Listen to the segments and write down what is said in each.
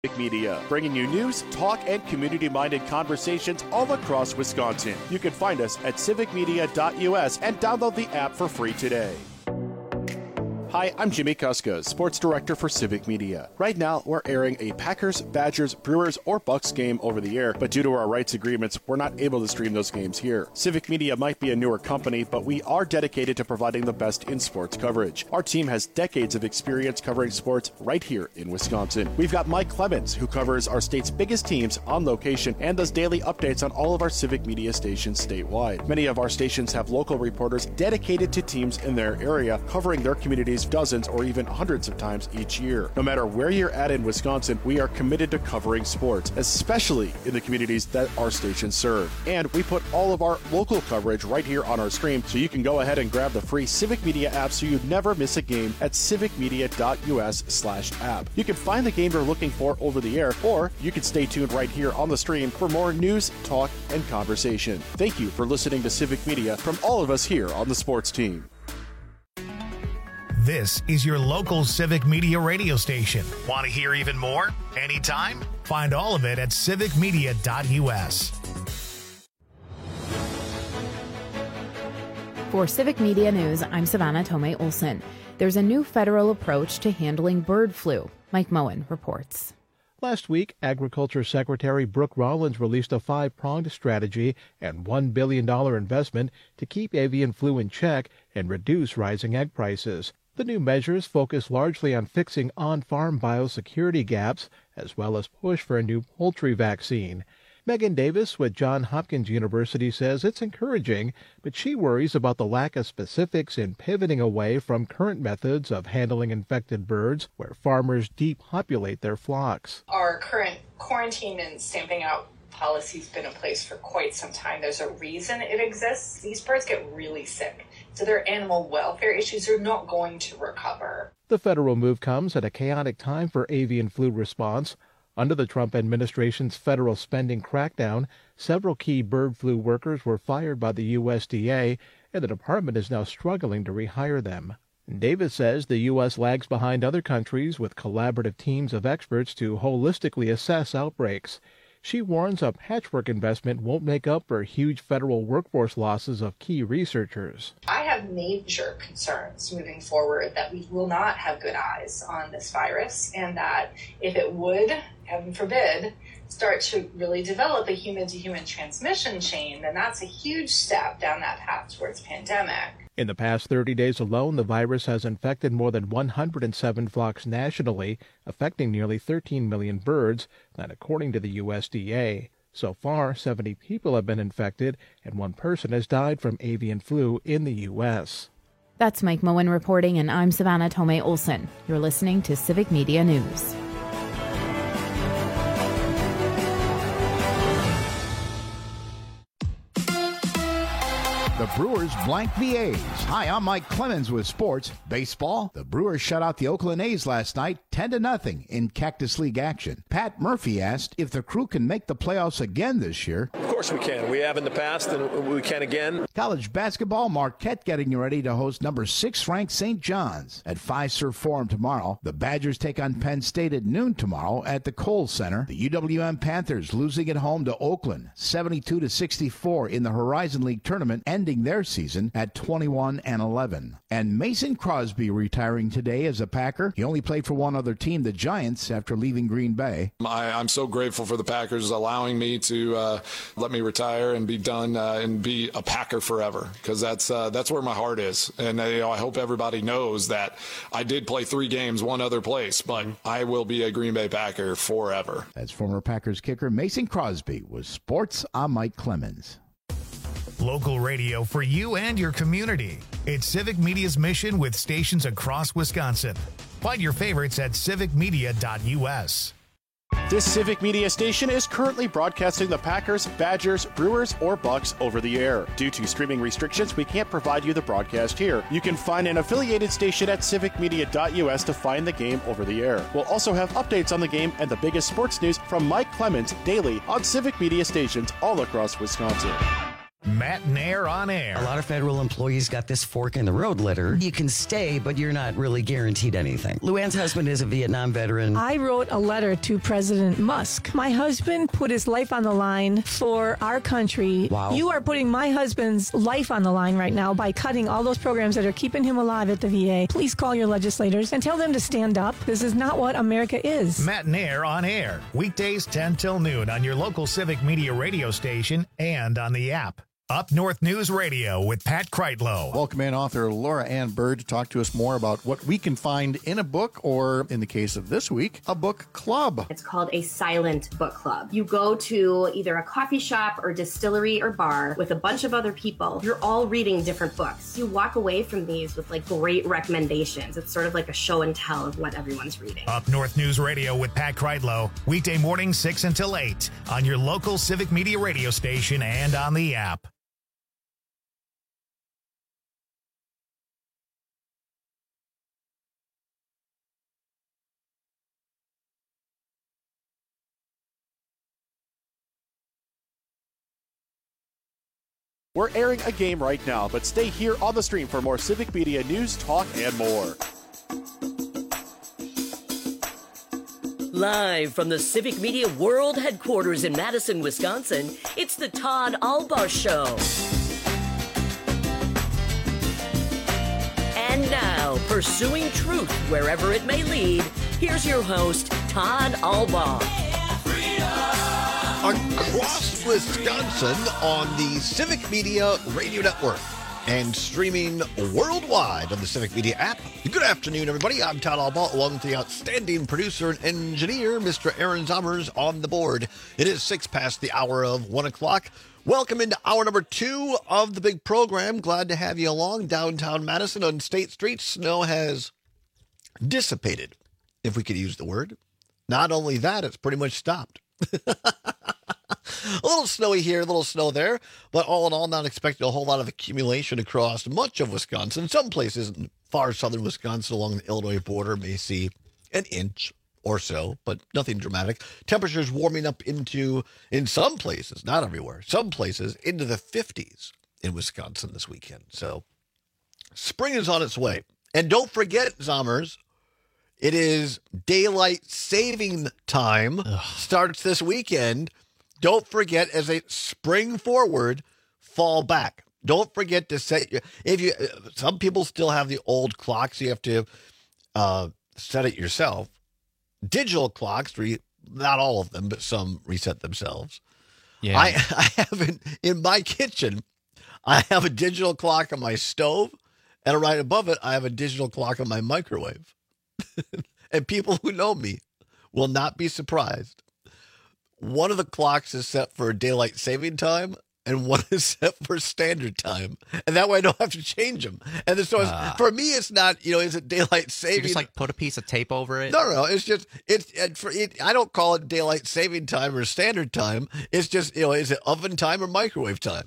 Civic Media, bringing you news, talk, and community-minded conversations all across Wisconsin. You can find us at civicmedia.us and download the app for free today. Hi, I'm Jimmy Kuska, Sports Director for Civic Media. Right now, we're airing a Packers, Badgers, Brewers, or Bucks game over the air, but due to our rights agreements, we're not able to stream those games here. Civic Media might be a newer company, but we are dedicated to providing the best in sports coverage. Our team has decades of experience covering sports right here in Wisconsin. We've got Mike Clemens, who covers our state's biggest teams on location and does daily updates on all of our Civic Media stations statewide. Many of our stations have local reporters dedicated to teams in their area, covering their communities dozens or even hundreds of times each year. No matter where you're at in Wisconsin, we are committed to covering sports, especially in the communities that our stations serve. And we put all of our local coverage right here on our stream, so you can go ahead and grab the free Civic Media app so you never miss a game at civicmedia.us/app. You can find the game you're looking for over the air, or you can stay tuned right here on the stream for more news, talk, and conversation. Thank you for listening to Civic Media from all of us here on the sports team. This is your local Civic Media radio station. Want to hear even more? Anytime? Find all of it at civicmedia.us. For Civic Media News, I'm Savannah Tomei Olson. There's a new federal approach to handling bird flu. Mike Moen reports. Last week, Agriculture Secretary Brooke Rollins released a 5-pronged strategy and $1 billion investment to keep avian flu in check and reduce rising egg prices. The new measures focus largely on fixing on-farm biosecurity gaps, as well as push for a new poultry vaccine. Megan Davis with Johns Hopkins University says it's encouraging, but she worries about the lack of specifics in pivoting away from current methods of handling infected birds, where farmers depopulate their flocks. Our current quarantine and stamping out policy's been in place for quite some time. There's a reason it exists. These birds get really sick, so their animal welfare issues are not going to recover. The federal move comes at a chaotic time for avian flu response. Under the Trump administration's federal spending crackdown, several key bird flu workers were fired by the USDA, and the department is now struggling to rehire them. Davis says the U.S. lags behind other countries with collaborative teams of experts to holistically assess outbreaks. She warns a patchwork investment won't make up for huge federal workforce losses of key researchers. I have major concerns moving forward that we will not have good eyes on this virus, and that if it would, heaven forbid, start to really develop a human-to-human transmission chain, then that's a huge step down that path towards pandemic. In the past 30 days alone, the virus has infected more than 107 flocks nationally, affecting nearly 13 million birds, that according to the USDA. So far, 70 people have been infected, and 1 person has died from avian flu in the U.S. That's Mike Moen reporting, and I'm Savannah Tomei Olson. You're listening to Civic Media News. The Brewers blank the A's. Hi, I'm Mike Clemens with sports. Baseball, the Brewers shut out the Oakland A's last night 10-0 in Cactus League action. Pat Murphy asked if the Crew can make the playoffs again this year. Of course we can. We have in the past, and we can again. College basketball, Marquette getting ready to host number 6 ranked St. John's at Fiserv Forum tomorrow. The Badgers take on Penn State at noon tomorrow at the Kohl Center. The UWM Panthers losing at home to Oakland 72-64 in the Horizon League tournament, ending their season at 21-11. And Mason Crosby retiring today as a Packer. He only played for one other team, the Giants, after leaving Green Bay. I'm so grateful for the Packers allowing me to let me retire and be done and be a Packer forever, because that's where my heart is. And I hope everybody knows that I did play 3 games one other place, but I will be a Green Bay Packer forever. That's former Packers kicker Mason Crosby with Sports. I'm Mike Clemens. Local radio for you and your community. It's Civic Media's mission with stations across Wisconsin. Find your favorites at civicmedia.us. This Civic Media station is currently broadcasting the Packers, Badgers, Brewers, or Bucks over the air. Due to streaming restrictions, we can't provide you the broadcast here. You can find an affiliated station at civicmedia.us to find the game over the air. We'll also have updates on the game and the biggest sports news from Mike Clemens daily on Civic Media stations all across Wisconsin. Matt Nair on air. A lot of federal employees got this fork in the road letter. You can stay, but you're not really guaranteed anything. Luann's husband is a Vietnam veteran. I wrote a letter to President Musk. My husband put his life on the line for our country. Wow. You are putting my husband's life on the line right now by cutting all those programs that are keeping him alive at the VA. Please call your legislators and tell them to stand up. This is not what America is. Matt Nair on air. Weekdays 10 till noon on your local Civic Media radio station and on the app. Up North News Radio with Pat Kreitlow. Welcome in author Laura Ann Bird to talk to us more about what we can find in a book, or in the case of this week, a book club. It's called a silent book club. You go to either a coffee shop or distillery or bar with a bunch of other people. You're all reading different books. You walk away from these with great recommendations. It's sort of like a show and tell of what everyone's reading. Up North News Radio with Pat Kreitlow. Weekday morning 6 until 8 on your local Civic Media radio station and on the app. We're airing a game right now, but stay here on the stream for more Civic Media news, talk, and more. Live from the Civic Media World Headquarters in Madison, Wisconsin, it's the Todd Albaugh Show. And now, pursuing truth wherever it may lead, here's your host, Todd Albaugh. Across Wisconsin on the Civic Media Radio Network and streaming worldwide on the Civic Media app. Good afternoon, everybody. I'm Todd Albaugh, along with the outstanding producer and engineer, Mr. Aaron Zommers, on the board. It is 6 past the hour of 1 o'clock. Welcome into hour number 2 of the big program. Glad to have you along. Downtown Madison on State Street, snow has dissipated, if we could use the word. Not only that, it's pretty much stopped. A little snowy here, a little snow there, but all in all, not expecting a whole lot of accumulation across much of Wisconsin. Some places in far southern Wisconsin along the Illinois border may see an inch or so, but nothing dramatic. Temperatures warming up into, in some places, not everywhere, some places into the 50s in Wisconsin this weekend. So spring is on its way. And don't forget, Zommers, it is daylight saving time. Starts this weekend. Don't forget, as they spring forward, fall back. Don't forget to set some people still have the old clocks. You have to set it yourself. Digital clocks, not all of them, but some reset themselves. Yeah. I have in my kitchen, I have a digital clock on my stove, and right above it, I have a digital clock on my microwave. And people who know me will not be surprised. One of the clocks is set for daylight saving time, and one is set for standard time. And that way I don't have to change them. And so for me, it's not, is it daylight saving? You just put a piece of tape over it? No. It's just, I don't call it daylight saving time or standard time. It's just, is it oven time or microwave time?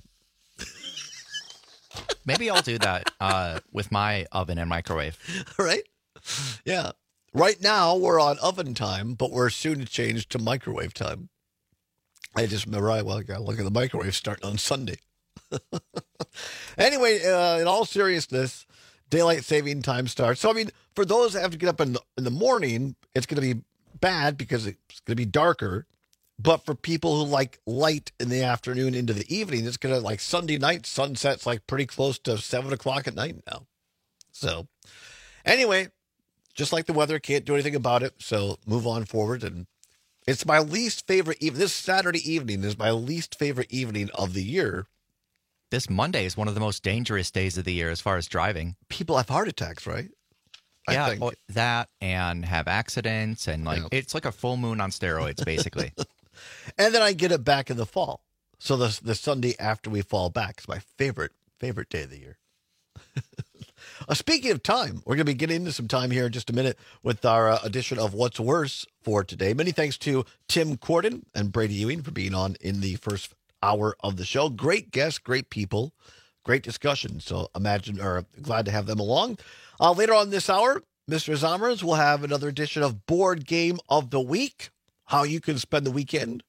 Maybe I'll do that with my oven and microwave. Right? Yeah. Right now, we're on oven time, but we're soon to change to microwave time. I just remember, I got to look at the microwave starting on Sunday. Anyway, in all seriousness, daylight saving time starts. So, for those that have to get up in the morning, it's going to be bad because it's going to be darker. But for people who like light in the afternoon into the evening, it's going to, Sunday night, sunset's pretty close to 7 o'clock at night now. So, anyway, just like the weather, can't do anything about it. So, move on forward. And it's my least favorite evening. This Saturday evening is my least favorite evening of the year. This Monday is one of the most dangerous days of the year as far as driving. People have heart attacks, right? Yeah, that and have accidents. And It's like a full moon on steroids, basically. And then I get it back in the fall. So the Sunday after we fall back is my favorite day of the year. Speaking of time, we're going to be getting into some time here in just a minute with our edition of What's Worse for today. Many thanks to Tim Corden and Brady Ewing for being on in the first hour of the show. Great guests, great people, great discussion. So glad to have them along. Later on this hour, Mr. Zommers will have another edition of Board Game of the Week, how you can spend the weekend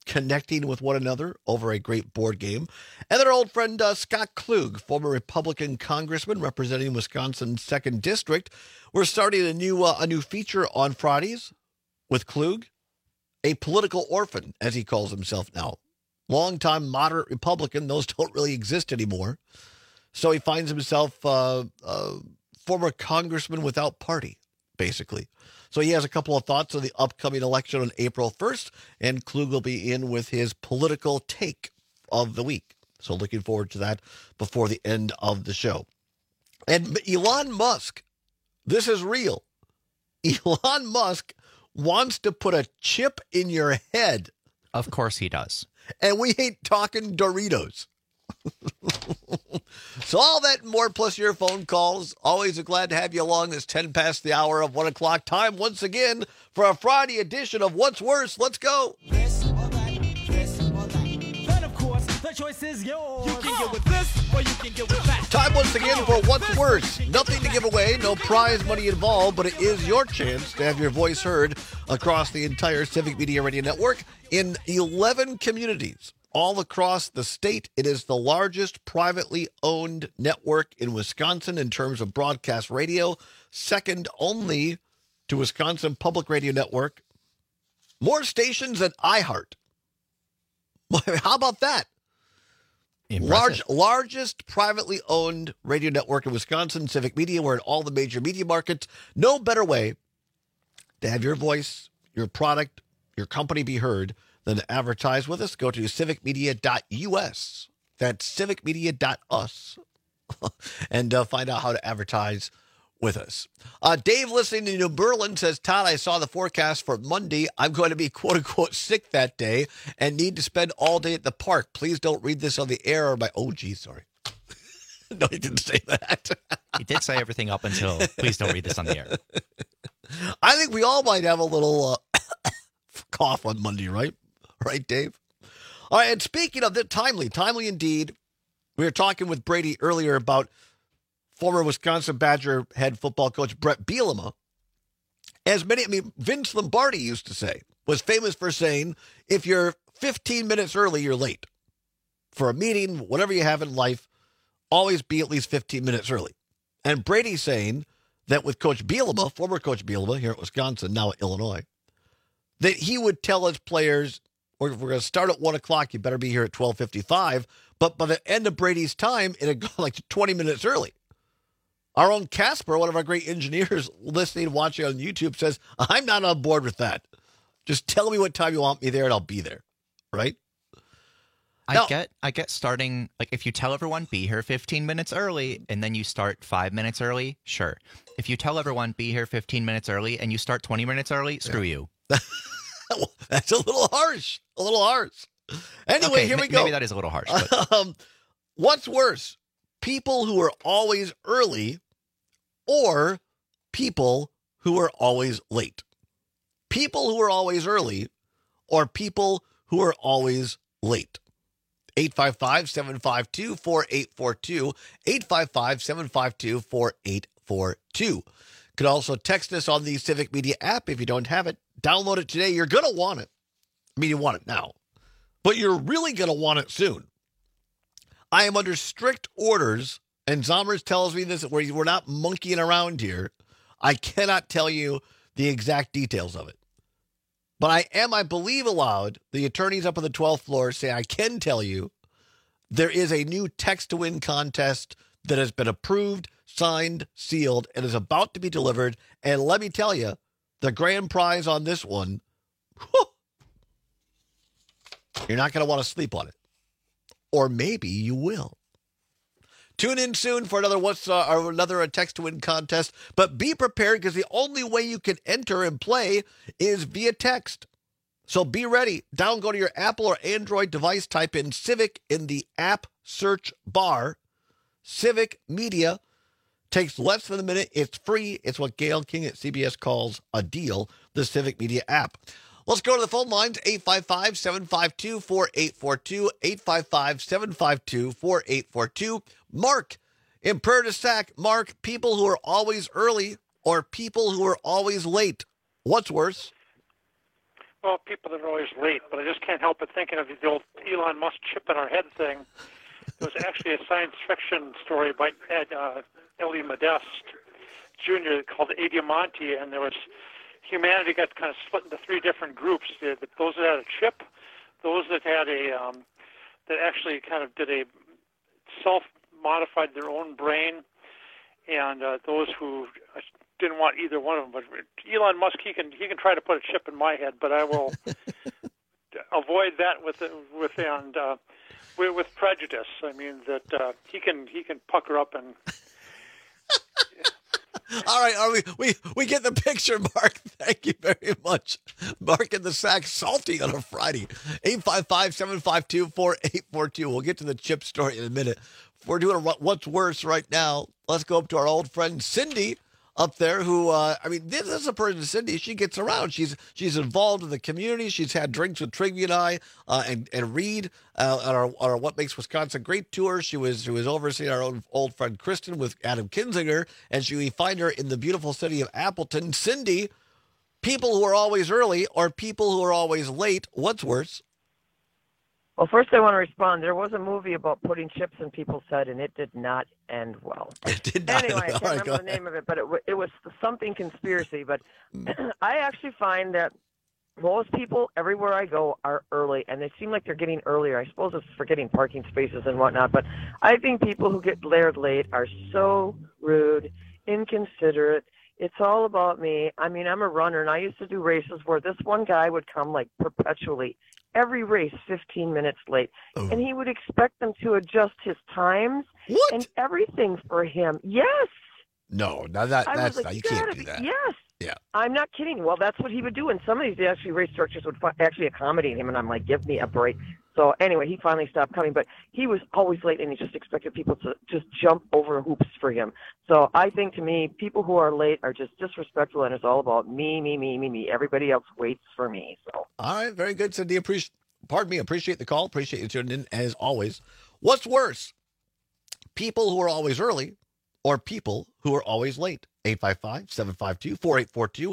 connecting with one another over a great board game. And their old friend Scott Klug, former Republican congressman representing Wisconsin's 2nd District. We're starting a new feature on Fridays with Klug, a political orphan, as he calls himself now. Longtime moderate Republican. Those don't really exist anymore. So he finds himself former congressman without party, basically. So he has a couple of thoughts on the upcoming election on April 1st, and Klug will be in with his political take of the week. So looking forward to that before the end of the show. And Elon Musk, this is real. Elon Musk wants to put a chip in your head. Of course he does. And we ain't talking Doritos. So all that and more, plus your phone calls. Always glad to have you along. It's 10 past the hour of 1 o'clock. Time once again for a Friday edition of What's Worse. Let's go. This or that. But of course, the choice is yours. You can get with this or you can get with that. Time once again for What's Worse. Nothing to give away, no prize money involved, but it is your chance to have your voice heard across the entire Civic Media Radio Network in 11 communities. All across the state. It is the largest privately owned network in Wisconsin in terms of broadcast radio, second only to Wisconsin Public Radio Network. More stations than iHeart. How about that? Largest privately owned radio network in Wisconsin, Civic Media. We're in all the major media markets. No better way to have your voice, your product, your company be heard than to advertise with us. Go to civicmedia.us. That's civicmedia.us. And find out how to advertise with us. Dave, listening to New Berlin, says, Todd, I saw the forecast for Monday. I'm going to be quote-unquote sick that day and need to spend all day at the park. Please don't read this on the air or my... Oh, geez, sorry. No, he didn't say that. He did say everything up until, please don't read this on the air. I think we all might have a little cough on Monday, right? Right, Dave? All right, and speaking of the timely indeed, we were talking with Brady earlier about former Wisconsin Badger head football coach Brett Bielema. Vince Lombardi used to say, was famous for saying, if you're 15 minutes early, you're late. For a meeting, whatever you have in life, always be at least 15 minutes early. And Brady's saying that with Coach Bielema, former Coach Bielema here at Wisconsin, now at Illinois, that he would tell his players, we're going to start at 1 o'clock. You better be here at 12:55. But by the end of Brady's time, it had gone like 20 minutes early. Our own Casper, one of our great engineers listening, watching on YouTube, says, I'm not on board with that. Just tell me what time you want me there and I'll be there. Right? I get starting, like if you tell everyone be here 15 minutes early and then you start 5 minutes early, sure. If you tell everyone be here 15 minutes early and you start 20 minutes early, screw you. That's a little harsh. Anyway, okay, here we go. Maybe that is a little harsh. But... What's worse? People who are always early or people who are always late? People who are always early or people who are always late? 855-752-4842. 855-752-4842. Could also text us on the Civic Media app. If you don't have it, download it today. You're going to want it. I mean, you want it now, but you're really going to want it soon. I am under strict orders, and Zommers tells me this, where we're not monkeying around here. I cannot tell you the exact details of it. But I am, I believe, allowed. The attorneys up on the 12th floor say I can tell you there is a new text-to-win contest that has been approved, signed, sealed, and is about to be delivered. And let me tell you, the grand prize on this one, whew, you're not going to want to sleep on it. Or maybe you will. Tune in soon for another text-to-win contest. But be prepared, because the only way you can enter and play is via text. So be ready. Go to your Apple or Android device. Type in Civic in the app search bar. Civic Media. Takes less than a minute. It's free. It's what Gail King at CBS calls a deal, the Civic Media app. Let's go to the phone lines, 855-752-4842, 855-752-4842. Mark in Prairie du Sac. Mark, people who are always early or people who are always late, what's worse? Well, people that are always late, but I just can't help but thinking of the old Elon Musk chip in our head thing. There was actually a science fiction story by Elie Modeste Jr. called Adiamanti, and there was humanity got kind of split into three different groups. Those that had a chip, those that had that actually kind of did a self-modified their own brain, and those who didn't want either one of them. But Elon Musk, he can try to put a chip in my head, but I will avoid that with prejudice. I mean that he can pucker up and. All right, we get the picture, Mark. Thank you very much. Mark in the Sack, salty on a Friday. 855-752-4842. We'll get to the chip story in a minute. We're doing what's worse right now. Let's go up to our old friend Cindy up there who, this is a person, Cindy, she gets around. She's involved in the community. She's had drinks with Trigby and I and Reed on our What Makes Wisconsin Great tour. She was overseeing our old friend Kristen with Adam Kinzinger, and we find her in the beautiful city of Appleton. Cindy, people who are always early or people who are always late, what's worse? Well, first I want to respond. There was a movie about putting chips in people's head, and it did not end well. It did not. Anyway, I can't remember the name of it, but it was something conspiracy. But I actually find that most people everywhere I go are early, and they seem like they're getting earlier. I suppose it's for getting parking spaces and whatnot, but I think people who get there late are so rude, inconsiderate. It's all about me. I mean, I'm a runner, and I used to do races where this one guy would come like perpetually. Every race 15 minutes late. Oh. And he would expect them to adjust his times and everything for him. Yes. No, that's like, you can't do that. Yes. Yeah. I'm not kidding. Well, that's what he would do. And some of these race directors would actually accommodate him. And I'm like, give me a break. So anyway, he finally stopped coming. But he was always late, and he just expected people to just jump over hoops for him. So I think, to me, people who are late are just disrespectful, and it's all about me, me, me, me, me. Everybody else waits for me. So. All right, very good, Cindy. Appreciate the call. Appreciate you tuning in, as always. What's worse, people who are always early or people who are always late? 855-752-4842,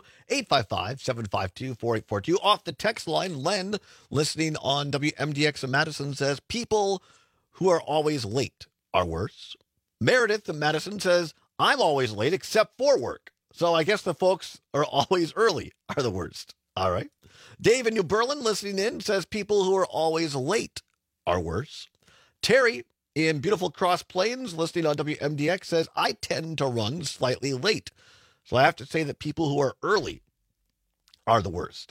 855-752-4842. Off the text line, Len, listening on WMDX in Madison, says people who are always late are worse. Meredith in Madison says, I'm always late except for work. So I guess the folks are always early are the worst. All right. Dave in New Berlin, listening in, says people who are always late are worse. Terry in beautiful Cross Plains, listening on WMDX, says, I tend to run slightly late. So I have to say that people who are early are the worst.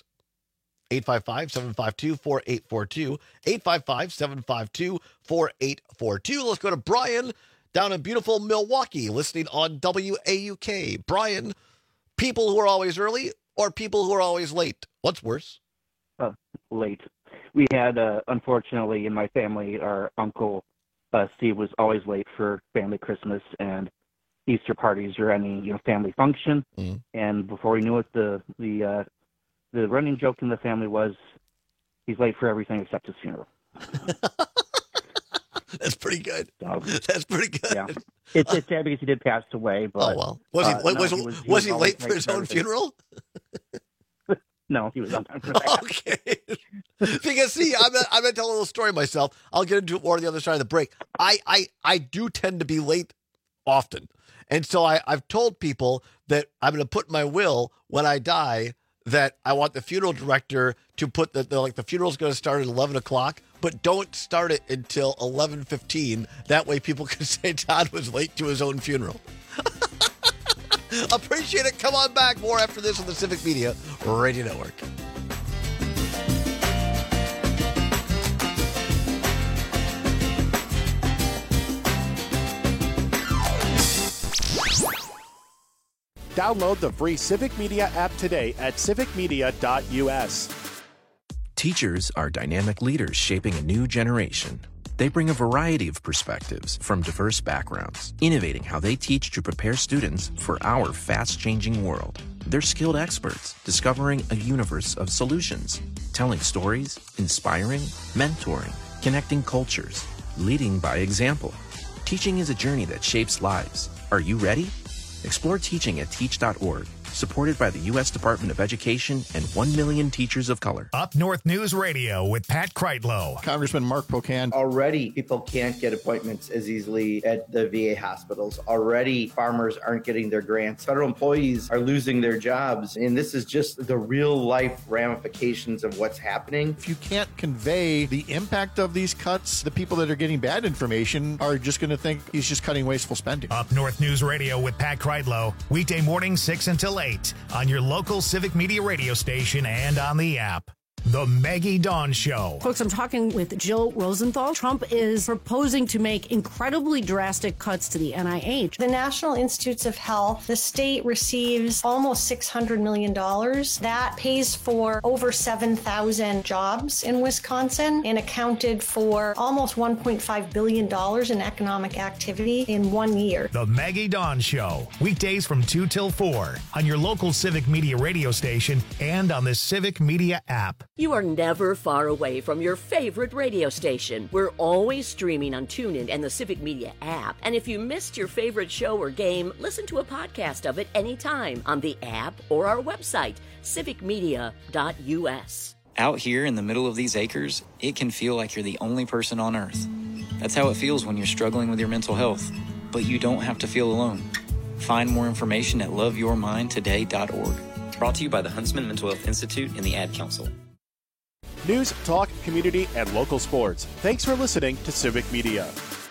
855-752-4842, 855-752-4842. Let's go to Brian down in beautiful Milwaukee, listening on WAUK. Brian, people who are always early or people who are always late? What's worse? Late. We had, unfortunately, in my family, our uncle, Steve, was always late for family Christmas and Easter parties or any family function. Mm. And before we knew it, the running joke in the family was he's late for everything except his funeral. That's pretty good. That's pretty good. Yeah. It's sad because he did pass away. But, oh, well. Was he late for his own funeral? No, he was on time for that. Okay. Because, see, I'm going to tell a little story myself. I'll get into it more on the other side of the break. I do tend to be late often. And so I've told people that I'm going to put in my will when I die that I want the funeral director to put the funeral's going to start at 11 o'clock, but don't start it until 11:15. That way people can say Todd was late to his own funeral. Appreciate it. Come on back. More after this on the Civic Media Radio Network. Download the free Civic Media app today at civicmedia.us. Teachers are dynamic leaders shaping a new generation. They bring a variety of perspectives from diverse backgrounds, innovating how they teach to prepare students for our fast-changing world. They're skilled experts, discovering a universe of solutions, telling stories, inspiring, mentoring, connecting cultures, leading by example. Teaching is a journey that shapes lives. Are you ready? Explore teaching at teach.org. supported by the U.S. Department of Education and 1 million teachers of color. Up North News Radio with Pat Kreitlow. Congressman Mark Pocan. Already, people can't get appointments as easily at the VA hospitals. Already, farmers aren't getting their grants. Federal employees are losing their jobs. And this is just the real-life ramifications of what's happening. If you can't convey the impact of these cuts, the people that are getting bad information are just going to think he's just cutting wasteful spending. Up North News Radio with Pat Kreitlow, weekday mornings 6 until 8 on your local Civic Media radio station and on the app. The Maggie Dawn Show. Folks, I'm talking with Jill Rosenthal. Trump is proposing to make incredibly drastic cuts to the NIH. The National Institutes of Health, the state receives almost $600 million. That pays for over 7,000 jobs in Wisconsin and accounted for almost $1.5 billion in economic activity in 1 year. The Maggie Dawn Show. Weekdays from 2 till 4 on your local Civic Media radio station and on the Civic Media app. You are never far away from your favorite radio station. We're always streaming on TuneIn and the Civic Media app. And if you missed your favorite show or game, listen to a podcast of it anytime on the app or our website, civicmedia.us. Out here in the middle of these acres, it can feel like you're the only person on Earth. That's how it feels when you're struggling with your mental health. But you don't have to feel alone. Find more information at loveyourmindtoday.org. Brought to you by the Huntsman Mental Health Institute and the Ad Council. News, talk, community, and local sports. Thanks for listening to Civic Media.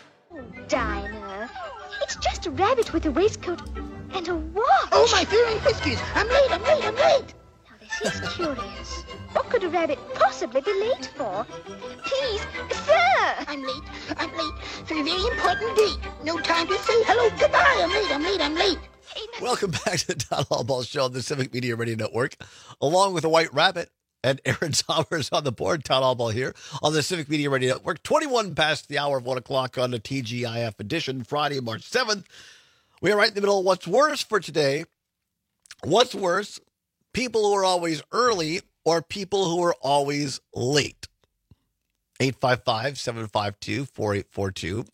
Dinah, it's just a rabbit with a waistcoat and a watch. Oh, my fairy whiskers! I'm late! Now, this is curious. What could a rabbit possibly be late for? Please, sir! I'm late for a very important date. No time to say hello, goodbye. I'm late. Welcome back to the Todd Allball Show on the Civic Media Radio Network. Along with a white rabbit and Aaron Sommers on the board, Todd Allball here on the Civic Media Radio Network. 21 past the hour of 1 o'clock on the TGIF edition, Friday, March 7th. We are right in the middle of what's worse for today. What's worse, people who are always early or people who are always late? 855-752-4842.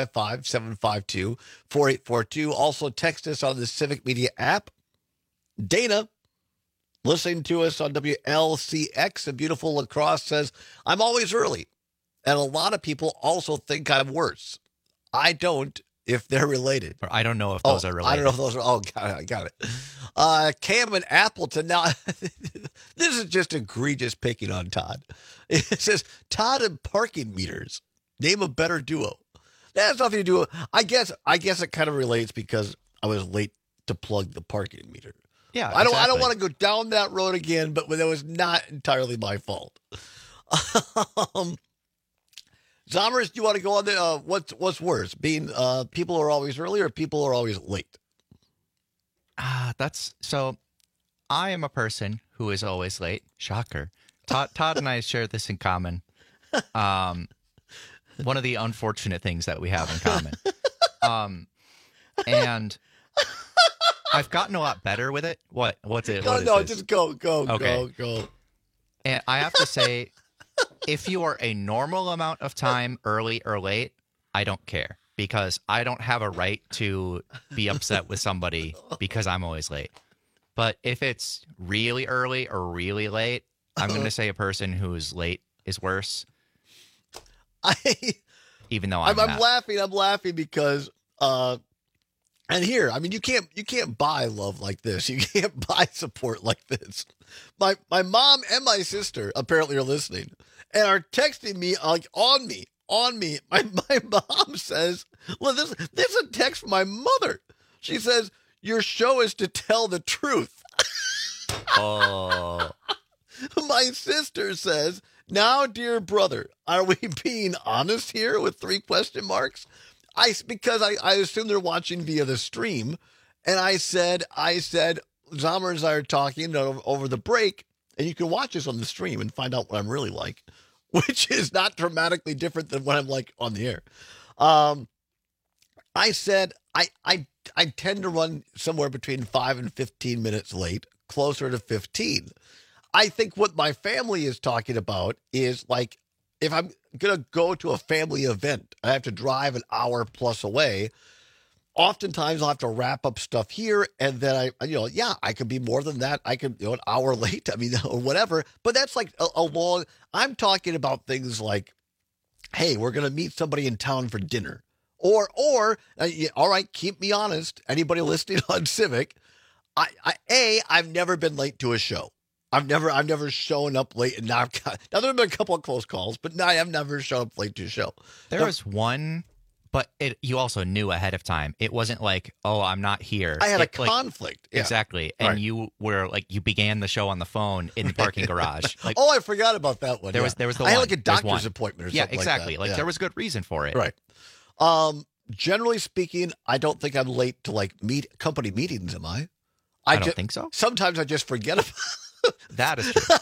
855-752-4842. Also text us on the Civic Media app. Dana, listening to us on WLCX, a beautiful La Crosse, says, I'm always early. And a lot of people also think I'm worse. I don't, if they're related. Or I don't know if those are related. I don't know if those are. Oh, I got it. Cam in Appleton. Now, this is just egregious picking on Todd. It says, Todd and parking meters. Name a better duo. That has nothing to do with, I guess it kind of relates because I was late to plug the parking meter. Yeah, I don't want to go down that road again, but that was not entirely my fault. Zommers, do you want to go on the what's worse, being people are always early or people are always late? That's so. I am a person who is always late. Shocker. Todd and I share this in common. One of the unfortunate things that we have in common. And I've gotten a lot better with it. What's it? Just go. And I have to say, if you are a normal amount of time early or late, I don't care because I don't have a right to be upset with somebody because I'm always late. But if it's really early or really late, I'm going to say a person who's late is worse. Even though I'm laughing because and here, I mean, you can't buy love like this. You can't buy support like this. My mom and my sister apparently are listening and are texting me like on me. My mom says, well, this is a text from my mother. She says, your show is to tell the truth. Oh. My sister says, now, dear brother, are we being honest here with 3 question marks? Because I assume they're watching via the stream. And I said, Zomer and I are talking over the break, and you can watch us on the stream and find out what I'm really like, which is not dramatically different than what I'm like on the air. I said, I tend to run somewhere between 5 and 15 minutes late, closer to 15. I think what my family is talking about is like, if I'm going to go to a family event, I have to drive an hour plus away. oftentimes I'll have to wrap up stuff here, and then I could be more than that. I could, an hour late, or whatever. But that's like a long, I'm talking about things like, hey, we're going to meet somebody in town for dinner. Or, all right, keep me honest. Anybody listening on Civic, I've never been late to a show. I've never shown up late, and now there have been a couple of close calls, but no, I've never shown up late to a show. There was one, but you also knew ahead of time. It wasn't like, oh, I'm not here. I had a conflict. Yeah. Exactly. And Right. you were like, you began the show on the phone in the parking garage. Like, I forgot about that one. There was the I had one. like a There's doctor's one. appointment or Yeah, something exactly. like that. There was good reason for it. Right. Generally speaking, I don't think I'm late to like company meetings, am I? I don't think so. Sometimes I just forget about That is true.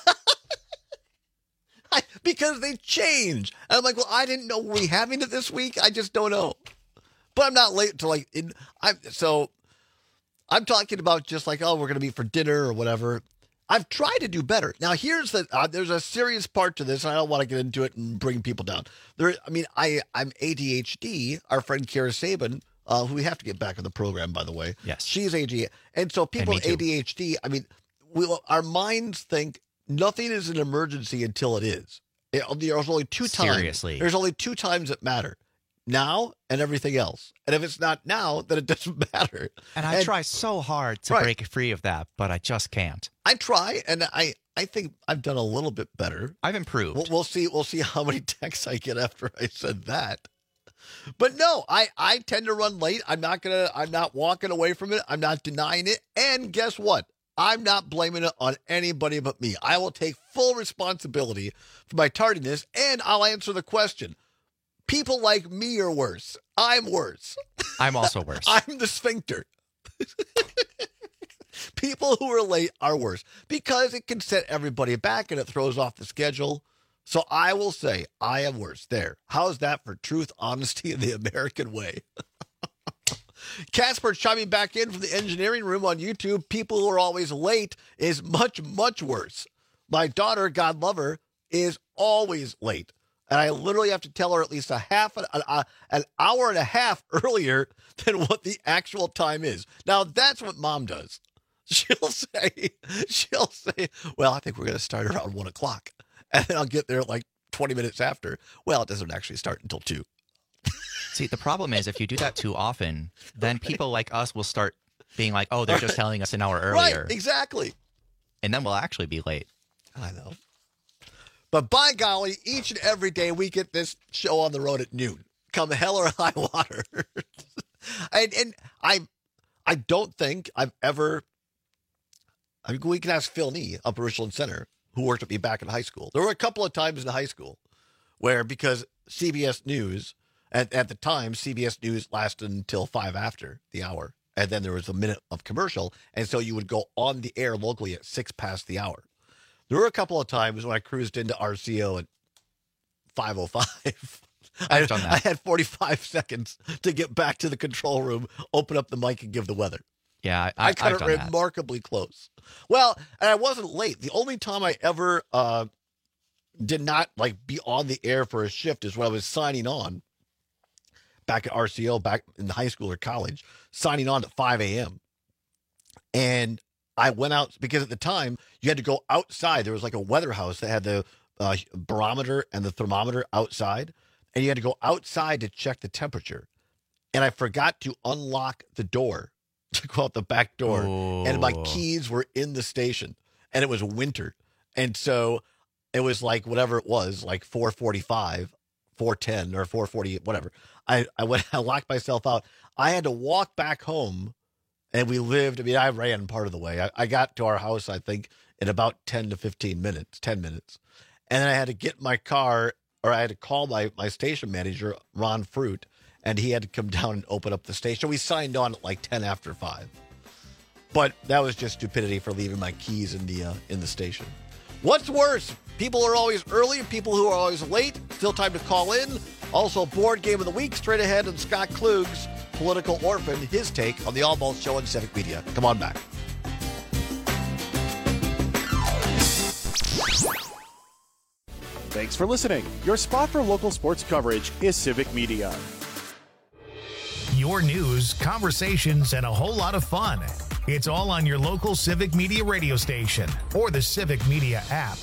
because they change. And I'm like, well, I didn't know we having it this week. I just don't know. But I'm not late to like. So I'm talking about just like, oh, we're going to meet for dinner or whatever. I've tried to do better. Now here's there's a serious part to this, and I don't want to get into it and bring people down. I'm ADHD. Our friend Kara Sabin, who we have to get back on the program, by the way. Yes, she's ADHD, and so people with ADHD. Our minds think nothing is an emergency until it is. There's only two times. Seriously. There's only two times that matter. Now and everything else. And if it's not now, then it doesn't matter. And I try so hard to break free of that, but I just can't. I try, and I think I've done a little bit better. I've improved. We'll see how many texts I get after I said that. But no, I tend to run late. I'm not walking away from it. I'm not denying it. And guess what? I'm not blaming it on anybody but me. I will take full responsibility for my tardiness, and I'll answer the question. People like me are worse. I'm worse. I'm also worse. I'm the sphincter. People who are late are worse because it can set everybody back and it throws off the schedule. So I will say I am worse. There. How's that for truth, honesty, and the American way? Casper chiming back in from the engineering room on YouTube. People who are always late is much, much worse. My daughter, God love her, is always late. And I literally have to tell her at least an hour and a half earlier than what the actual time is. Now, that's what mom does. She'll say, well, I think we're going to start around 1 o'clock. And then I'll get there like 20 minutes after. Well, it doesn't actually start until 2. See, the problem is if you do that too often, then people like us will start being like, oh, they're just telling us an hour earlier. Right, exactly. And then we'll actually be late. I know. But by golly, each and every day we get this show on the road at noon. Come hell or high water. and I don't think I've ever... we can ask Phil Nee up at Richland Center, who worked with me back in high school. There were a couple of times in high school where, because CBS News, at the time, CBS News lasted until 5 after the hour. And then there was a minute of commercial. And so you would go on the air locally at 6 past the hour. There were a couple of times when I cruised into RCO at 5:05. I've done that. I had 45 seconds to get back to the control room, open up the mic, and give the weather. Yeah, I cut I've it done that. remarkably close. Well, and I wasn't late. The only time I ever did not be on the air for a shift is when I was signing on back at RCO, back in high school or college, signing on at 5 a.m. And I went out because at the time you had to go outside. There was like a weather house that had the barometer and the thermometer outside, and you had to go outside to check the temperature. And I forgot to unlock the door to go out the back door, and my keys were in the station, and it was winter. And so it was like whatever it was, like 4:45, 4:10 or 4:40, whatever. I locked myself out. I had to walk back home, and we lived, I ran part of the way. I got to our house, I think, in about 10 minutes. And then I had to get in my car, or I had to call my station manager, Ron Fruit, and he had to come down and open up the station. We signed on at like 10 after 5. But that was just stupidity for leaving my keys in the station. What's worse? People who are always early, people who are always late. Still time to call in. Also, board game of the week straight ahead, and Scott Klug's Political Orphan, his take on the All Balls Show on Civic Media. Come on back. Thanks for listening. Your spot for local sports coverage is Civic Media. your news, conversations, and a whole lot of fun. It's all on your local Civic Media radio station or the Civic Media app.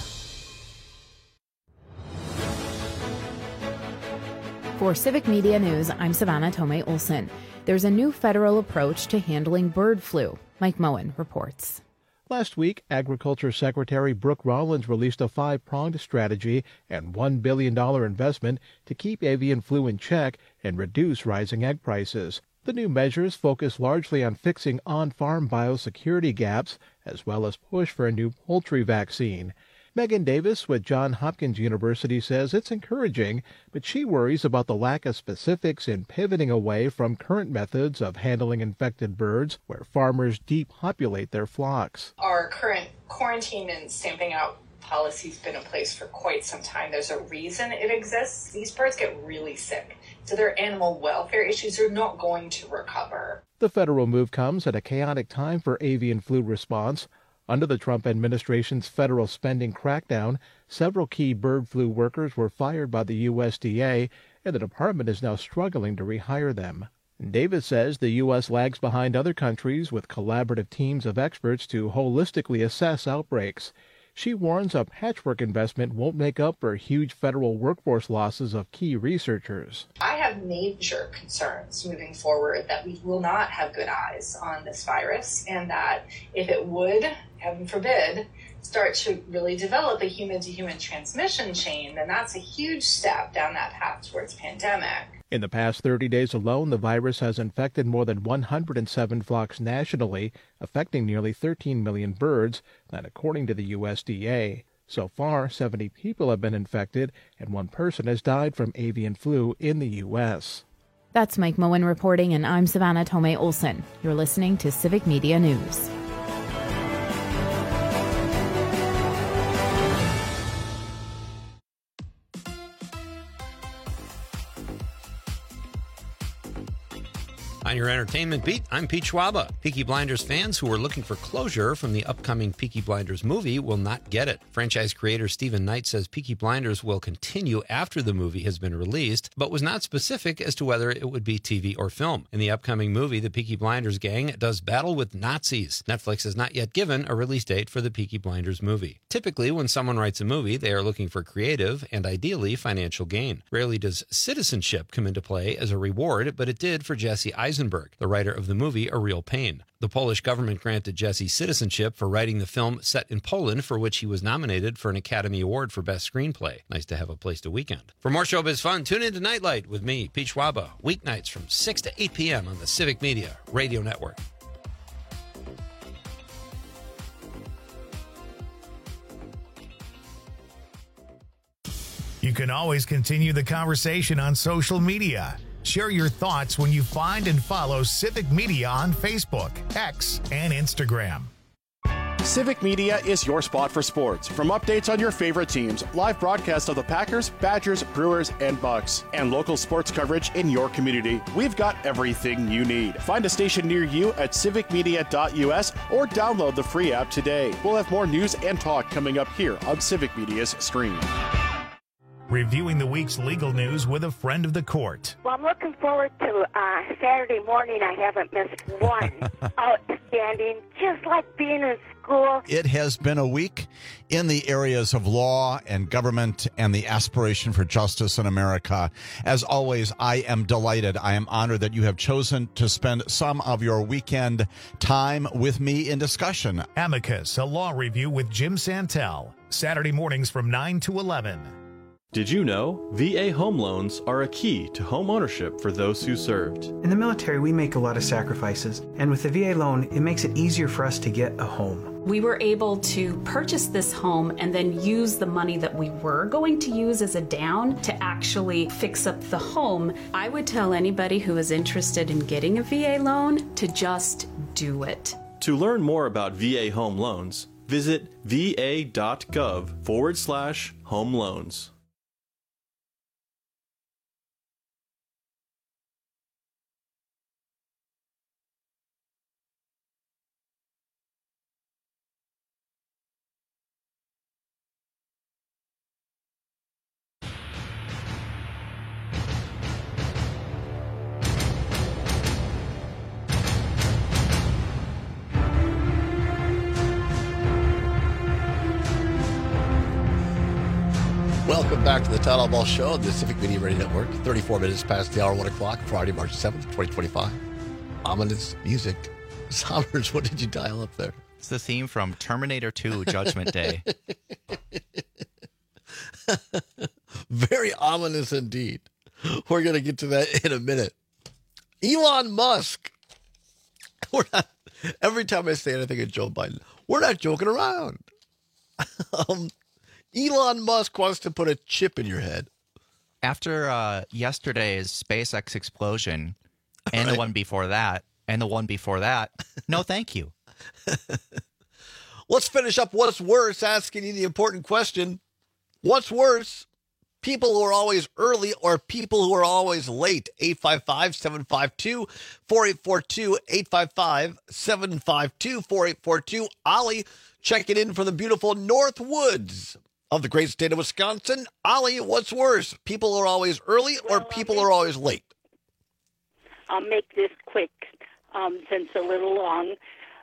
For Civic Media News, I'm Savannah Tomei Olson. There's a new federal approach to handling bird flu. Mike Moen reports. Last week, Agriculture Secretary Brooke Rollins released a 5-pronged strategy and $1 billion investment to keep avian flu in check and reduce rising egg prices. The new measures focus largely on fixing on-farm biosecurity gaps, as well as push for a new poultry vaccine. Megan Davis with Johns Hopkins University says it's encouraging, but she worries about the lack of specifics in pivoting away from current methods of handling infected birds where farmers depopulate their flocks. Our current quarantine and stamping out policy's been in place for quite some time. There's a reason it exists. These birds get really sick, so their animal welfare issues are not going to recover. The federal move comes at a chaotic time for avian flu response. Under the Trump administration's federal spending crackdown, several key bird flu workers were fired by the USDA, and the department is now struggling to rehire them. Davis says the U.S. lags behind other countries with collaborative teams of experts to holistically assess outbreaks. She warns a patchwork investment won't make up for huge federal workforce losses of key researchers. I have major concerns moving forward that we will not have good eyes on this virus, and that if it would, heaven forbid, start to really develop a human-to-human transmission chain, then that's a huge step down that path towards pandemic. In the past 30 days alone, the virus has infected more than 107 flocks nationally, affecting nearly 13 million birds, that according to the USDA. So far, 70 people have been infected, and 1 person has died from avian flu in the U.S. That's Mike Moen reporting, and I'm Savannah Tomei Olson. You're listening to Civic Media News. On your entertainment beat, I'm Pete Schwaba. Peaky Blinders fans who are looking for closure from the upcoming Peaky Blinders movie will not get it. Franchise creator Stephen Knight says Peaky Blinders will continue after the movie has been released, but was not specific as to whether it would be TV or film. In the upcoming movie, the Peaky Blinders gang does battle with Nazis. Netflix has not yet given a release date for the Peaky Blinders movie. Typically, when someone writes a movie, they are looking for creative and ideally financial gain. Rarely does citizenship come into play as a reward, but it did for Jesse Eisenberg, the writer of the movie A Real Pain. The Polish government granted Jesse citizenship for writing the film set in Poland, for which he was nominated for an Academy Award for Best Screenplay. Nice to have a place to weekend. For more showbiz fun, tune in to Nightlight with me, Pete Schwaba, weeknights from 6 to 8 p.m. on the Civic Media Radio Network. You can always continue the conversation on social media. Share your thoughts when you find and follow Civic Media on Facebook, X, and Instagram. Civic Media is your spot for sports. From updates on your favorite teams, live broadcast of the Packers, Badgers, Brewers, and Bucks, and local sports coverage in your community, we've got everything you need. Find a station near you at civicmedia.us or download the free app today. We'll have more news and talk coming up here on Civic Media's stream. Reviewing the week's legal news with a friend of the court. Well, I'm looking forward to Saturday morning. I haven't missed one. Outstanding, just like being in school. It has been a week in the areas of law and government and the aspiration for justice in America. As always, I am delighted. I am honored that you have chosen to spend some of your weekend time with me in discussion. Amicus, a law review with Jim Santel. Saturday mornings from 9 to 11. Did you know VA home loans are a key to home ownership for those who served? In the military, we make a lot of sacrifices, and with the VA loan, it makes it easier for us to get a home. We were able to purchase this home and then use the money that we were going to use as a down to actually fix up the home. I would tell anybody who is interested in getting a VA loan to just do it. To learn more about VA home loans, visit va.gov/home loans. Welcome back to the Todd Ball Show on the Civic Media Radio Network. 34 minutes past the hour, 1 o'clock, Friday, March 7th, 2025. Ominous music. Sommers, what did you dial up there? It's the theme from Terminator 2 Judgment Day. Very ominous indeed. We're going to get to that in a minute. Elon Musk. We're not, every time I say anything at Joe Biden, we're not joking around. Elon Musk wants to put a chip in your head. After yesterday's SpaceX explosion, and the one before that, and the one before that, no thank you. Let's finish up what's worse, asking you the important question. What's worse, people who are always early or people who are always late? 855-752-4842, 855-752-4842. Ollie checking in from the beautiful North Woods of the great state of Wisconsin. Ollie, what's worse, people who are always early or people who are always late? I'll make this quick since a little long.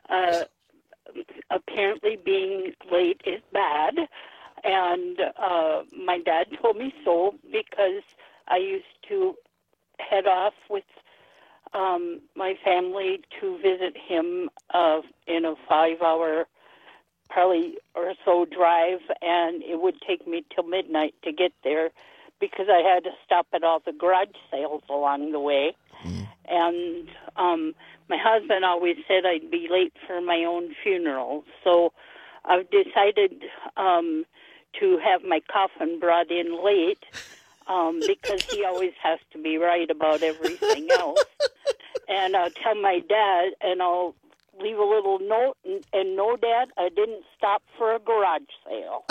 Apparently being late is bad, and my dad told me so because I used to head off with my family to visit him in a 5-hour probably or so drive, and it would take me till midnight to get there because I had to stop at all the garage sales along the way. And my husband always said I'd be late for my own funeral. So I've decided to have my coffin brought in late because he always has to be right about everything else. And I'll tell my dad, and I'll leave a little note, and no, Dad, I didn't stop for a garage sale.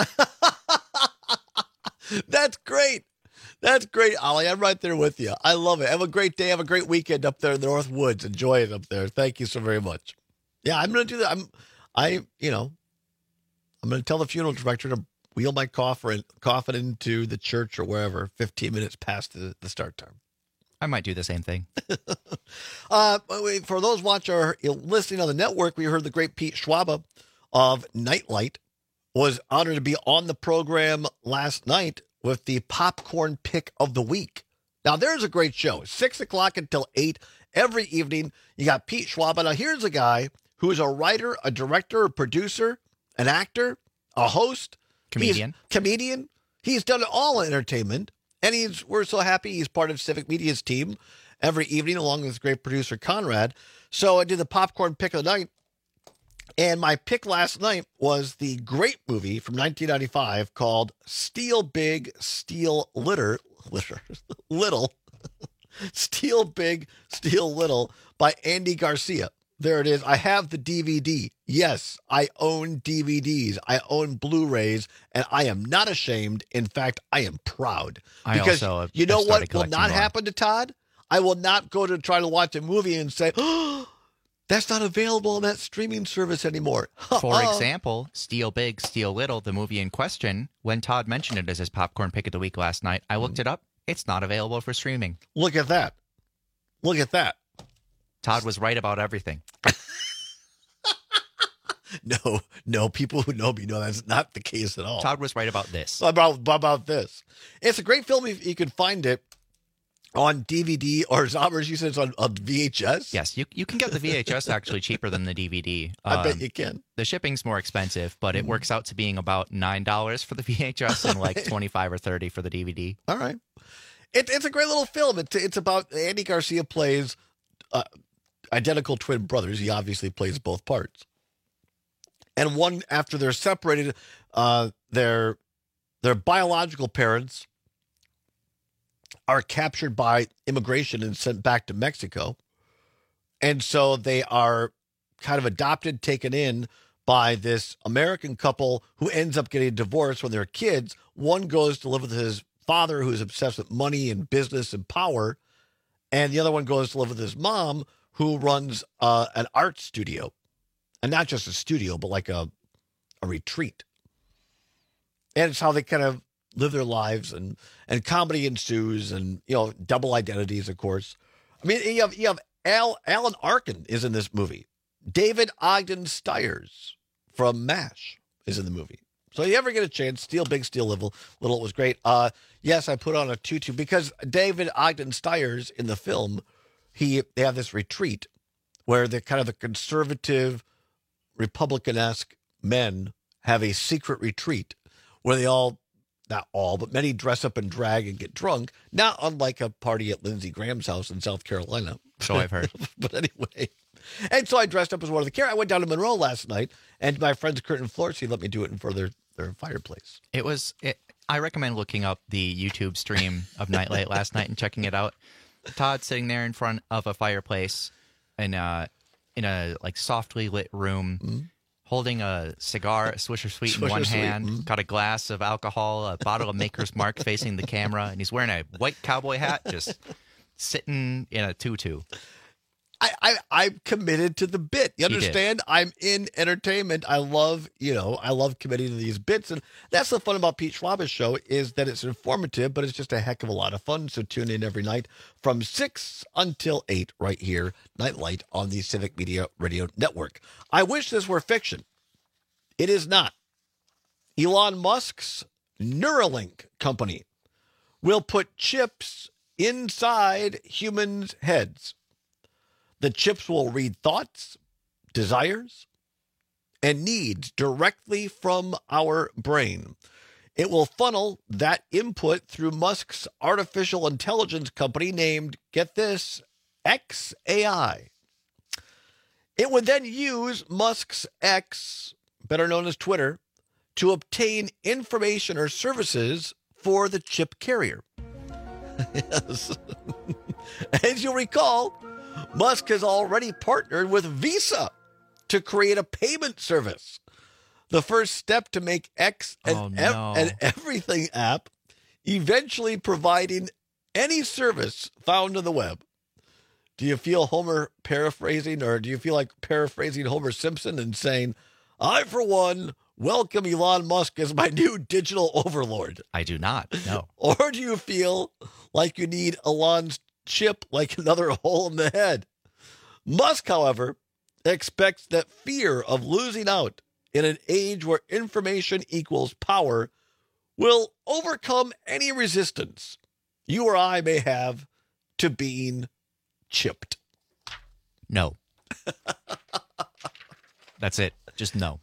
That's great. That's great, Ollie. I'm right there with you. I love it. Have a great day. Have a great weekend up there in the North Woods. Enjoy it up there. Thank you so very much. Yeah, I'm going to do that. I'm going to tell the funeral director to wheel my coffin into the church or wherever 15 minutes past the start time. I might do the same thing. For those watching or listening on the network, we heard the great Pete Schwaba of Nightlight was honored to be on the program last night with the popcorn pick of the week. Now, there's a great show. 6 o'clock until 8 every evening. You got Pete Schwaba. Now, here's a guy who's a writer, a director, a producer, an actor, a host. Comedian. He's done it all in entertainment. And we're so happy he's part of Civic Media's team every evening, along with great producer Conrad. So I did the popcorn pick of the night. And my pick last night was the great movie from 1995 called Steal Big, Steal Little. Steal Big, Steal Little by Andy Garcia. There it is. I have the DVD. Yes, I own DVDs. I own Blu-rays, and I am not ashamed. In fact, I am proud. Because you know what will not happen to Todd? I will not go to try to watch a movie and say, oh, that's not available on that streaming service anymore. For example, Steal Big, Steal Little, the movie in question, when Todd mentioned it as his popcorn pick of the week last night, I looked it up. It's not available for streaming. Look at that. Look at that. Todd was right about everything. No, people who know me know that's not the case at all. Todd was right about this. About this. It's a great film if you can find it on DVD, or Zombers, you said it's on VHS? Yes, you can get the VHS actually cheaper than the DVD. I bet you can. The shipping's more expensive, but it works out to being about $9 for the VHS and like $25 or $30 for the DVD. All right. It's a great little film. It's about Andy Garcia plays identical twin brothers. He obviously plays both parts. And one, after they're separated, their biological parents are captured by immigration and sent back to Mexico. And so they are kind of adopted, taken in by this American couple who ends up getting divorced when they're kids. One goes to live with his father, who's obsessed with money and business and power. And the other one goes to live with his mom, who runs an art studio. And not just a studio, but like a retreat. And it's how they kind of live their lives, and comedy ensues, and double identities, of course. I mean, you have Alan Arkin is in this movie. David Ogden Stiers from MASH is in the movie. So you ever get a chance, Steel Big, Steel Little. It was great. Yes, I put on a tutu because David Ogden Stiers in the film, they have this retreat where the kind of the conservative, Republican-esque men have a secret retreat where they not all, but many dress up in drag and get drunk, not unlike a party at Lindsey Graham's house in South Carolina. So I've heard. But anyway. And so I dressed up as one of the characters. I went down to Monroe last night, and my friends Kurt and Florcy let me do it in front of their fireplace. I recommend looking up the YouTube stream of Nightlight last night and checking it out. Todd sitting there in front of a fireplace in a like softly lit room, holding a cigar, a Swisher Sweet in one hand, got a glass of alcohol, a bottle of Maker's Mark facing the camera, and he's wearing a white cowboy hat, just sitting in a tutu. I'm committed to the bit. You understand? I'm in entertainment. I love committing to these bits. And that's the fun about Pete Schwaba's show is that it's informative, but it's just a heck of a lot of fun. So tune in every night from 6 until 8 right here, Nightlight on the Civic Media Radio Network. I wish this were fiction. It is not. Elon Musk's Neuralink company will put chips inside humans' heads. The chips will read thoughts, desires, and needs directly from our brain. It will funnel that input through Musk's artificial intelligence company named, get this, xAI. It would then use Musk's X, better known as Twitter, to obtain information or services for the chip carrier. Yes. As you'll recall, Musk has already partnered with Visa to create a payment service. The first step to make X an Everything app, eventually providing any service found on the web. Do you feel Homer paraphrasing, or do you feel like paraphrasing Homer Simpson and saying, I, for one, welcome Elon Musk as my new digital overlord? I do not, no. Or do you feel like you need Elon's chip like another hole in the head? Musk, however, expects that fear of losing out in an age where information equals power will overcome any resistance you or I may have to being chipped. No. That's it. Just no.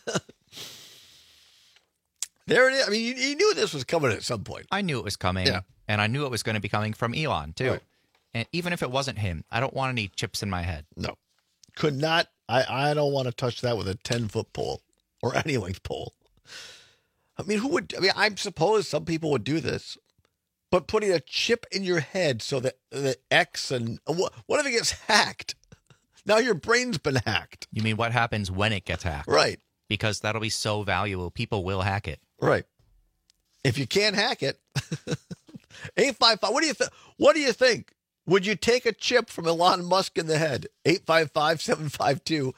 There it is. I mean, you knew this was coming at some point. I knew it was coming. Yeah. And I knew it was going to be coming from Elon, too. Right. And even if it wasn't him, I don't want any chips in my head. No. Could not. I don't want to touch that with a 10-foot pole or any length pole. I mean, I suppose some people would do this. But putting a chip in your head so that the X and what if it gets hacked? Now your brain's been hacked. You mean what happens when it gets hacked? Right. Because that'll be so valuable. People will hack it. Right. If you can't hack it, 855. What do you think? Would you take a chip from Elon Musk in the head? 855-752-4842.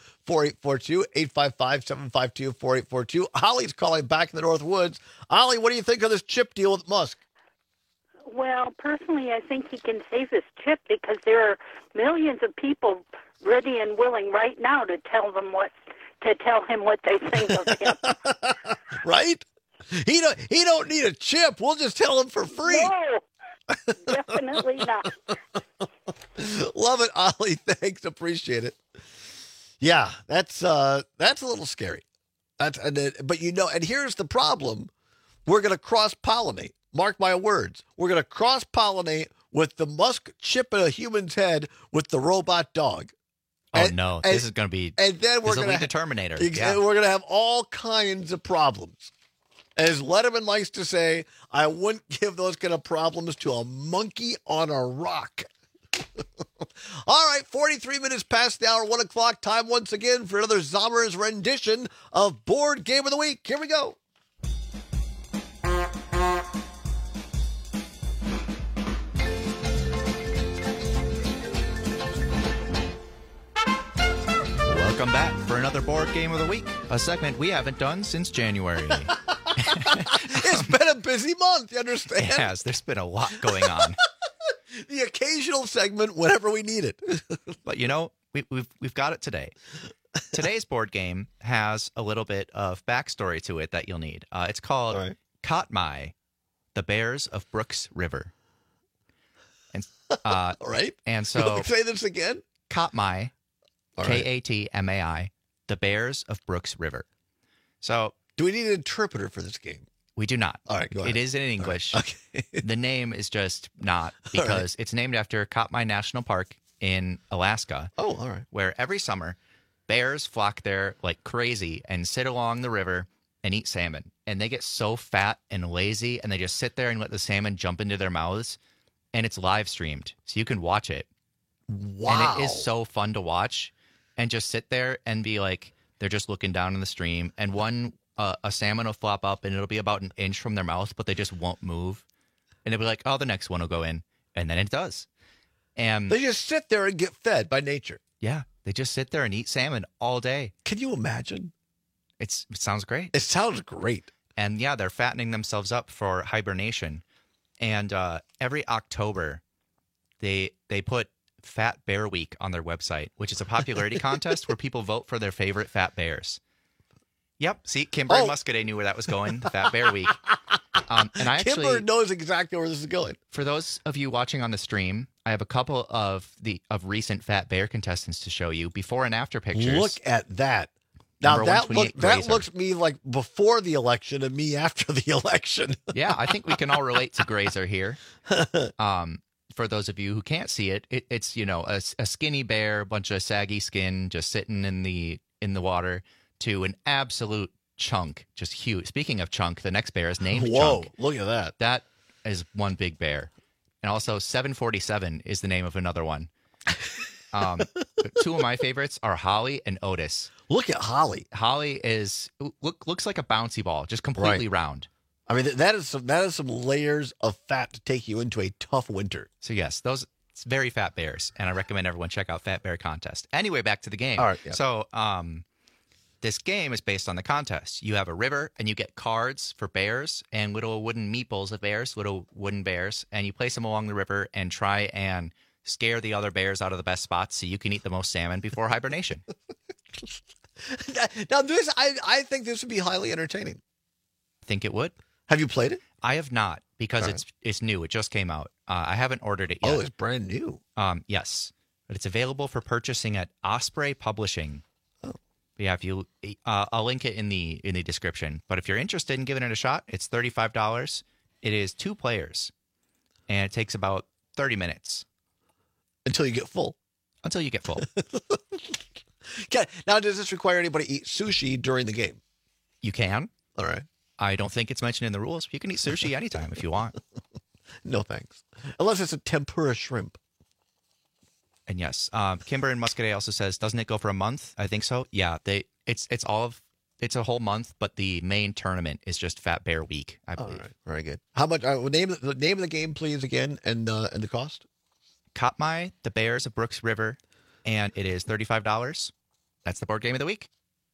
855-752-4842. Holly's calling back in the North Woods. Holly, what do you think of this chip deal with Musk? Well, personally, I think he can save his chip because there are millions of people ready and willing right now to tell him what they think of him. Right? He don't need a chip. We'll just tell him for free. No, definitely not. Love it, Ollie. Thanks, appreciate it. Yeah, that's a little scary. But and here's the problem: we're going to cross-pollinate. Mark my words. We're going to cross-pollinate with the Musk chip in a human's head with the robot dog. This is going to be. And then we're going to the Terminator. Yeah. We're going to have all kinds of problems. As Letterman likes to say, I wouldn't give those kind of problems to a monkey on a rock. All right, 43 minutes past the hour, 1 o'clock. Time once again for another Zomer's rendition of Board Game of the Week. Here we go. Welcome back for another Board Game of the Week, a segment we haven't done since January. It's been a busy month, you understand? It has. There's been a lot going on. The occasional segment whenever we need it. But we've got it today. Today's board game has a little bit of backstory to it that you'll need. It's called Katmai, the Bears of Brooks River. And all right. And so say this again. Katmai, Katmai, the Bears of Brooks River. So, do we need an interpreter for this game? We do not. All right, go ahead. It is in English. Right. Okay. The name is just not, because it's named after Katmai National Park in Alaska. Oh, all right. Where every summer, bears flock there like crazy and sit along the river and eat salmon. And they get so fat and lazy, and they just sit there and let the salmon jump into their mouths. And it's live streamed, so you can watch it. Wow. And it is so fun to watch and just sit there and be like, they're just looking down in the stream, and a salmon will flop up, and it'll be about an inch from their mouth, but they just won't move. And they'll be like, oh, the next one will go in. And then it does. And they just sit there and get fed by nature. Yeah. They just sit there and eat salmon all day. Can you imagine? It sounds great. It sounds great. And yeah, they're fattening themselves up for hibernation. And every October, they put Fat Bear Week on their website, which is a popularity contest where people vote for their favorite fat bears. Yep. See, Kimber and Muscadet knew where that was going, the Fat Bear Week. And I actually, Kimber knows exactly where this is going. For those of you watching on the stream, I have a couple of recent Fat Bear contestants to show you, before and after pictures. Look at that. Now, that looks me like before the election and me after the election. Yeah, I think we can all relate to Grazer here. For those of you who can't see it, it's a skinny bear, a bunch of saggy skin, just sitting in the water, to an absolute chunk, just huge. Speaking of chunk, the next bear is named Chunk. Look at that. That is one big bear. And also 747 is the name of another one. Two of my favorites are Holly and Otis. Look at Holly. Holly looks like a bouncy ball, just completely round. I mean, that is some layers of fat to take you into a tough winter. So yes, it's very fat bears, and I recommend everyone check out Fat Bear Contest. Anyway, back to the game. All right. Yeah. So this game is based on the contest. You have a river, and you get cards for bears and little wooden meeples of bears, little wooden bears, and you place them along the river and try and scare the other bears out of the best spots so you can eat the most salmon before hibernation. Now, I think this would be highly entertaining. Think it would? Have you played it? I have not, because it's new. It just came out. I haven't ordered it yet. Oh, it's brand new. Yes, but it's available for purchasing at Osprey Publishing. Oh, yeah. If you, I'll link it in the description. But if you're interested in giving it a shot, it's $35. It is 2 players, and it takes about 30 minutes until you get full. Until you get full. Okay. Now, does this require anybody to eat sushi during the game? You can. All right. I don't think it's mentioned in the rules. You can eat sushi anytime if you want. No thanks. Unless it's a tempura shrimp. And yes, Kimber and Muscadet also says, doesn't it go for a month? I think so. Yeah, it's a whole month, but the main tournament is just Fat Bear Week, I believe. All right. Very good. How much? Name of the game, please, again, and the cost. Katmai, the Bears of Brooks River, and it is $35. That's the board game of the week.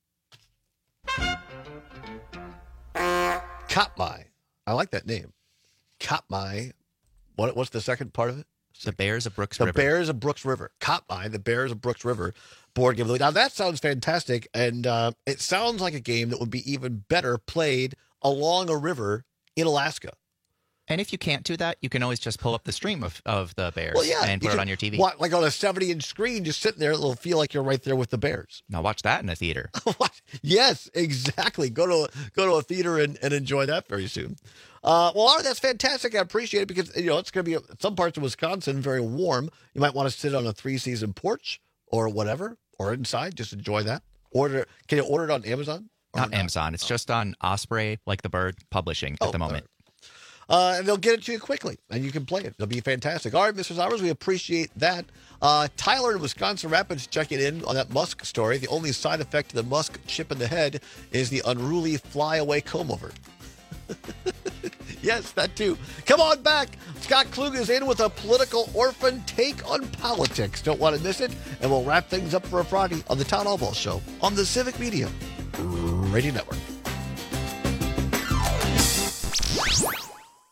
Katmai. I like that name. Katmai. What's the second part of it? The Bears of Brooks River. The Bears of Brooks River. Katmai, the Bears of Brooks River board game. Now, that sounds fantastic, and it sounds like a game that would be even better played along a river in Alaska. And if you can't do that, you can always just pull up the stream of the bears and put it on your TV. Like on a 70-inch screen, just sitting there, it'll feel like you're right there with the bears. Now watch that in a theater. Yes, exactly. Go to a theater and enjoy that very soon. Well, Art, that's fantastic. I appreciate it because it's going to be some parts of Wisconsin very warm. You might want to sit on a 3-season porch or whatever, or inside. Just enjoy that. Can you order it on Amazon? Not Amazon. It's just on Osprey, like the bird, publishing at the moment. And they'll get it to you quickly, and you can play it. It'll be fantastic. All right, Mr. Zowers, we appreciate that. Tyler in Wisconsin Rapids checking in on that Musk story. The only side effect to the Musk chip in the head is the unruly flyaway comb-over. Yes, that too. Come on back. Scott Klug is in with a political orphan take on politics. Don't want to miss it. And we'll wrap things up for a Friday on the Todd Albaugh Show on the Civic Media Radio Network.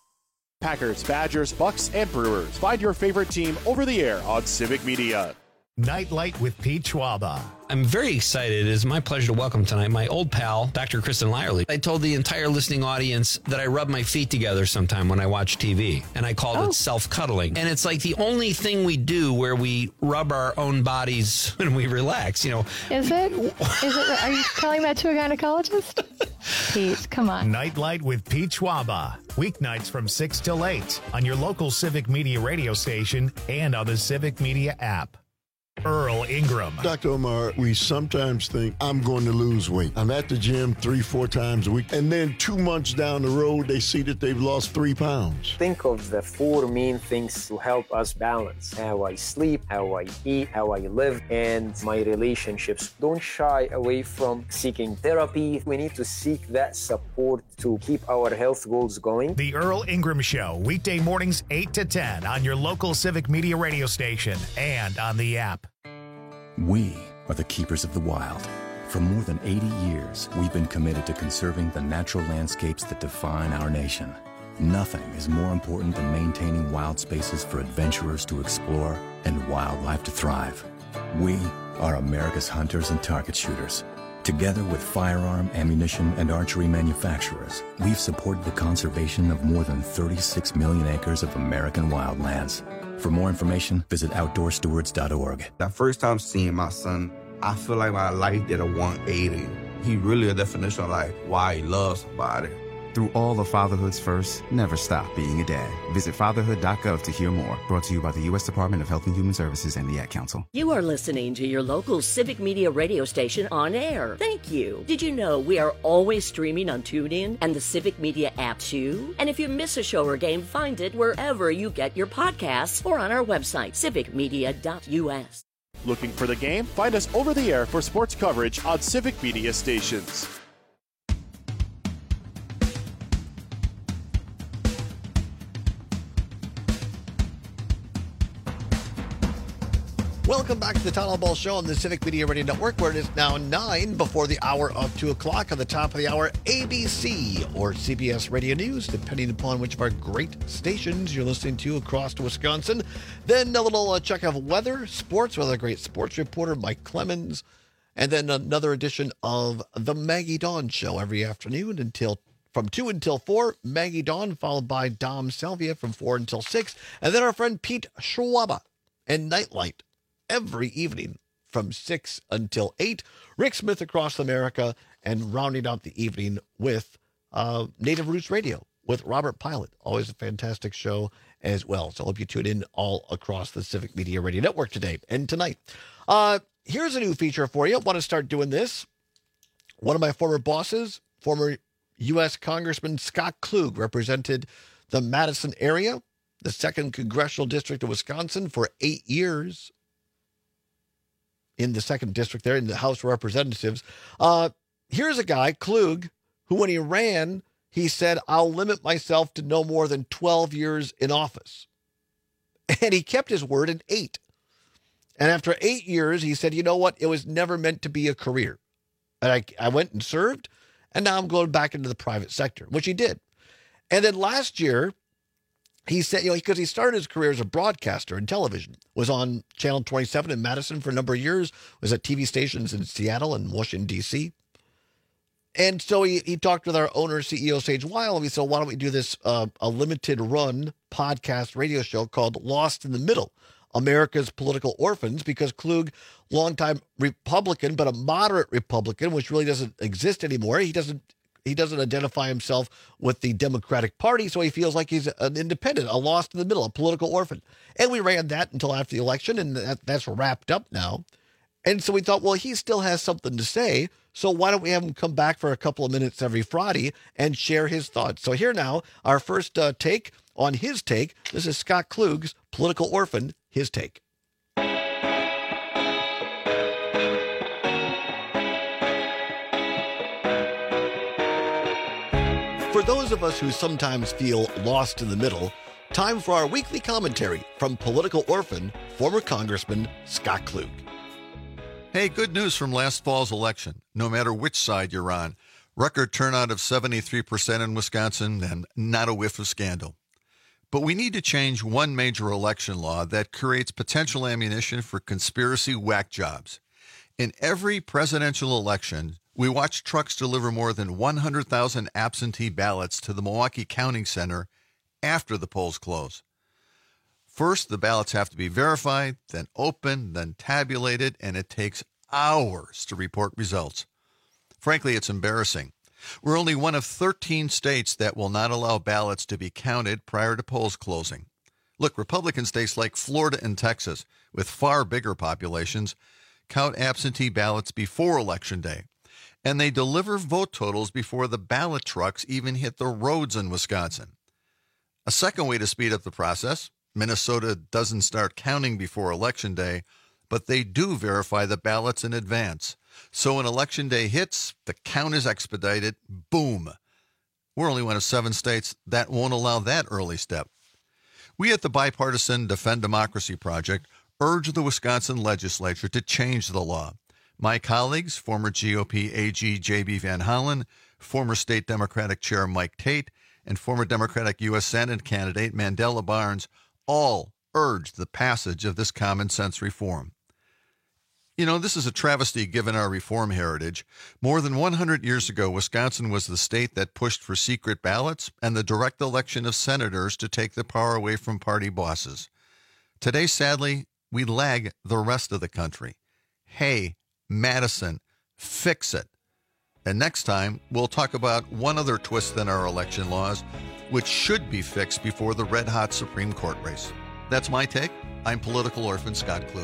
Packers, Badgers, Bucks, and Brewers. Find your favorite team over the air on Civic Media. Nightlight with Pete Schwaba. I'm very excited. It is my pleasure to welcome tonight my old pal, Dr. Kristen Lyerly. I told the entire listening audience that I rub my feet together sometime when I watch TV, and I called it self-cuddling. And it's like the only thing we do where we rub our own bodies when we relax, you know. Is it? Are you telling that to a gynecologist? Pete, come on. Nightlight with Pete Schwaba. Weeknights from 6 till 8 on your local Civic Media radio station and on the Civic Media app. Earl Ingram. Dr. Omar, we sometimes think I'm going to lose weight. I'm at the gym 3-4 times a week, and then 2 months down the road, they see that they've lost 3 pounds. Think of the 4 main things to help us balance: how I sleep, how I eat, how I live, and my relationships. Don't shy away from seeking therapy. We need to seek that support to keep our health goals going. The Earl Ingram Show, weekday mornings 8 to 10 on your local Civic Media radio station and on the app. We are the keepers of the wild. For more than 80 years, we've been committed to conserving the natural landscapes that define our nation. Nothing is more important than maintaining wild spaces for adventurers to explore and wildlife to thrive. We are America's hunters and target shooters. Together with firearm, ammunition, and archery manufacturers, we've supported the conservation of more than 36 million acres of American wildlands. For more information, visit OutdoorStewards.org. That first time seeing my son, I feel like my life did a 180. He really a definition of like why he loves somebody. Through all of fatherhood's first, never stop being a dad. Visit fatherhood.gov to hear more. Brought to you by the U.S. Department of Health and Human Services and the Ad Council. You are listening to your local Civic Media radio station on air. Thank you. Did you know we are always streaming on TuneIn and the Civic Media app too? And if you miss a show or game, find it wherever you get your podcasts or on our website, civicmedia.us. Looking for the game? Find us over the air for sports coverage on Civic Media stations. Welcome back to the Town Hall Ball Show on the Civic Media Radio Network, where it is now 9 before the hour of 2 o'clock. On the top of the hour, ABC or CBS Radio News, depending upon which of our great stations you're listening to across Wisconsin. Then a little check of weather, sports with our great sports reporter, Mike Clemens. And then another edition of the Maggie Dawn Show every afternoon from 2 until 4. Maggie Dawn, followed by Dom Salvia from 4 until 6. And then our friend Pete Schwaba and Nightlight every evening from 6 until 8. Rick Smith Across America, and rounding out the evening with Native Roots Radio with Robert Pilot. Always a fantastic show as well. So I hope you tune in all across the Civic Media Radio Network today and tonight. Here's a new feature for you. I want to start doing this. One of my former bosses, former U.S. Congressman Scott Klug, represented the Madison area, the 2nd Congressional District of Wisconsin, for 8 years. In the 2nd District there in the House of Representatives. Here's a guy, Klug, who when he ran, he said, I'll limit myself to no more than 12 years in office. And he kept his word in 8. And after 8 years, he said, you know what? It was never meant to be a career. And I went and served, and now I'm going back into the private sector, which he did. And then last year, he said, because he started his career as a broadcaster in television, was on Channel 27 in Madison for a number of years, was at TV stations in Seattle and Washington, D.C. And so he talked with our owner, CEO Sage Weil, and we said, why don't we do this, a limited run podcast radio show called Lost in the Middle, America's Political Orphans, because Klug, longtime Republican, but a moderate Republican, which really doesn't exist anymore. He doesn't identify himself with the Democratic Party, so he feels like he's an independent, a lost in the middle, a political orphan. And we ran that until after the election, and that's wrapped up now. And so we thought, well, he still has something to say, so why don't we have him come back for a couple of minutes every Friday and share his thoughts. So here now, our first take on his take. This is Scott Klug's Political Orphan, his take. For those of us who sometimes feel lost in the middle, time for our weekly commentary from political orphan, former Congressman Scott Klug. Hey, good news from last fall's election. No matter which side you're on, record turnout of 73% in Wisconsin and not a whiff of scandal. But we need to change one major election law that creates potential ammunition for conspiracy whack jobs. In every presidential election, we watch trucks deliver more than 100,000 absentee ballots to the Milwaukee Counting Center after the polls close. First, the ballots have to be verified, then opened, then tabulated, and it takes hours to report results. Frankly, it's embarrassing. We're only one of 13 states that will not allow ballots to be counted prior to polls closing. Look, Republican states like Florida and Texas, with far bigger populations, count absentee ballots before Election Day, and they deliver vote totals before the ballot trucks even hit the roads in Wisconsin. A second way to speed up the process, Minnesota doesn't start counting before Election Day, but they do verify the ballots in advance. So when Election Day hits, the count is expedited. Boom. We're only one of 7 states that won't allow that early step. We at the bipartisan Defend Democracy Project urge the Wisconsin legislature to change the law. My colleagues, former GOP AG J.B. Van Hollen, former state Democratic Chair Mike Tate, and former Democratic U.S. Senate candidate Mandela Barnes all urged the passage of this common sense reform. You know, this is a travesty given our reform heritage. More than 100 years ago, Wisconsin was the state that pushed for secret ballots and the direct election of senators to take the power away from party bosses. Today, sadly, we lag the rest of the country. Hey, Madison, fix it. And next time, we'll talk about one other twist in our election laws, which should be fixed before the red-hot Supreme Court race. That's my take. I'm political orphan Scott Klug.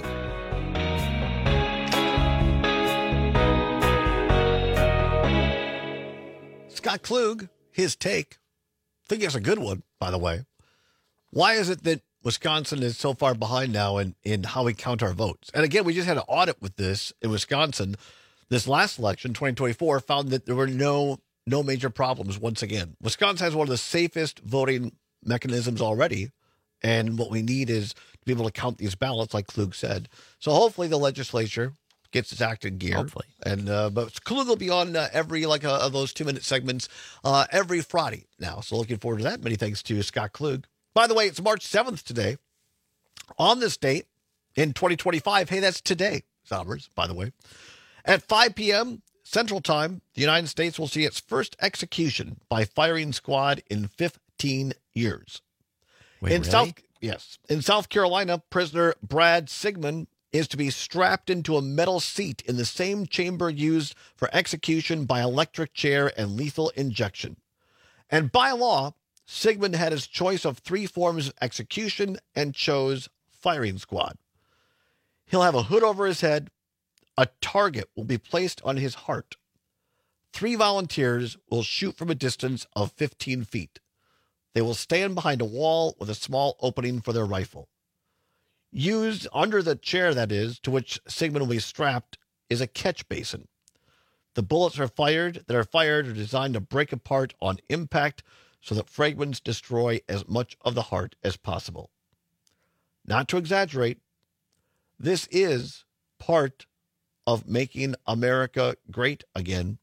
Scott Klug, his take. I think it's a good one, by the way. Why is it that Wisconsin is so far behind now in how we count our votes? And again, we just had an audit with this in Wisconsin. This last election, 2024, found that there were no major problems once again. Wisconsin has one of the safest voting mechanisms already, and what we need is to be able to count these ballots, like Klug said. So hopefully the legislature gets its act in gear. Hopefully. And but Klug will be on every of those 2-minute segments every Friday now. So looking forward to that. Many thanks to Scott Klug. By the way, it's March 7th today. On this date in 2025, hey, that's today, Zombers, by the way. At 5 p.m. Central Time, the United States will see its first execution by firing squad in 15 years. Wait, really? In South Carolina, prisoner Brad Sigmund is to be strapped into a metal seat in the same chamber used for execution by electric chair and lethal injection. And by law, Sigmund had his choice of 3 forms of execution and chose firing squad. He'll have a hood over his head. A target will be placed on his heart. 3 volunteers will shoot from a distance of 15 feet. They will stand behind a wall with a small opening for their rifle. Used under the chair, that is, to which Sigmund will be strapped, is a catch basin. The bullets are designed to break apart on impact so that fragments destroy as much of the heart as possible. Not to exaggerate, this is part of making America great again.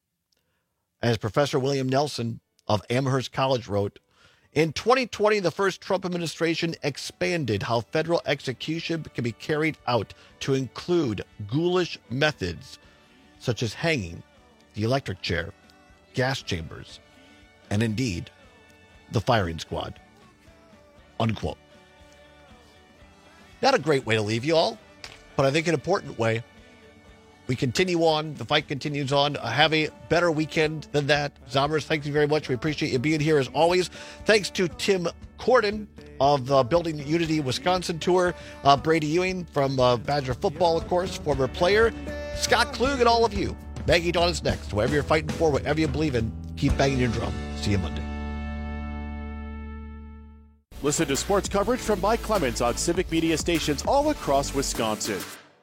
As Professor William Nelson of Amherst College wrote, in 2020, the first Trump administration expanded how federal execution can be carried out to include ghoulish methods such as hanging, the electric chair, gas chambers, and indeed, the firing squad. Unquote. Not a great way to leave you all, but I think an important way. We continue on. The fight continues on. Have a better weekend than that. Zombers, thank you very much. We appreciate you being here as always. Thanks to Tim Corden of the Building Unity Wisconsin Tour. Brady Ewing from Badger Football, of course, former player. Scott Klug and all of you. Maggie Dawn is next. Whatever you're fighting for, whatever you believe in, keep banging your drum. See you Monday. Listen to sports coverage from Mike Clemens on Civic Media stations all across Wisconsin.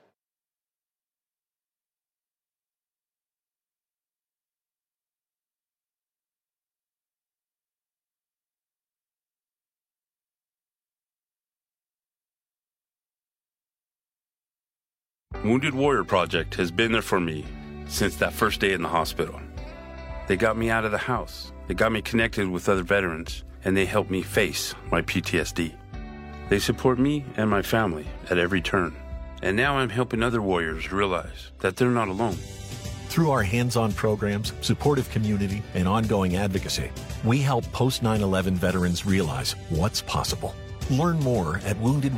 Wounded Warrior Project has been there for me since that first day in the hospital. They got me out of the house. They got me connected with other veterans and they help me face my PTSD. They support me and my family at every turn. And now I'm helping other warriors realize that they're not alone. Through our hands-on programs, supportive community, and ongoing advocacy, we help post-9/11 veterans realize what's possible. Learn more at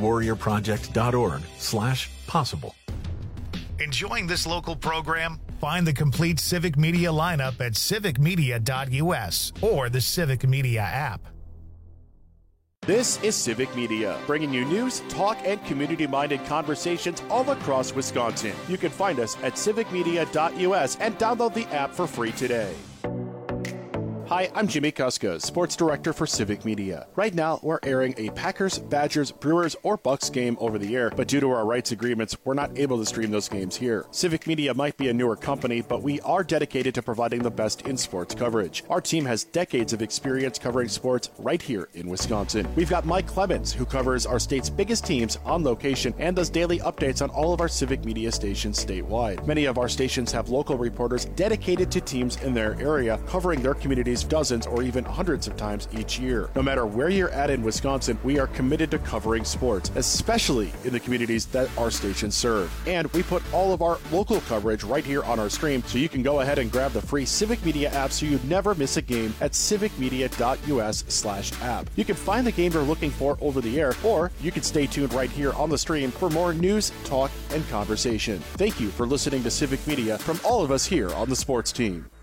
woundedwarriorproject.org/possible. Enjoying this local program? Find the complete Civic Media lineup at civicmedia.us or the Civic Media app. This is Civic Media, bringing you news, talk, and community-minded conversations all across Wisconsin. You can find us at civicmedia.us and download the app for free today. Hi, I'm Jimmy Kuska, Sports Director for Civic Media. Right now, we're airing a Packers, Badgers, Brewers, or Bucks game over the air, but due to our rights agreements, we're not able to stream those games here. Civic Media might be a newer company, but we are dedicated to providing the best in sports coverage. Our team has decades of experience covering sports right here in Wisconsin. We've got Mike Clemens, who covers our state's biggest teams on location and does daily updates on all of our Civic Media stations statewide. Many of our stations have local reporters dedicated to teams in their area, covering their communities dozens or even hundreds of times each year. No matter where you're at in Wisconsin, we are committed to covering sports, especially in the communities that our stations serve. And we put all of our local coverage right here on our stream, so you can go ahead and grab the free Civic Media app so you never miss a game at civicmedia.us/app. You can find the game you're looking for over the air, or you can stay tuned right here on the stream for more news, talk, and conversation. Thank you for listening to Civic Media from all of us here on the sports team.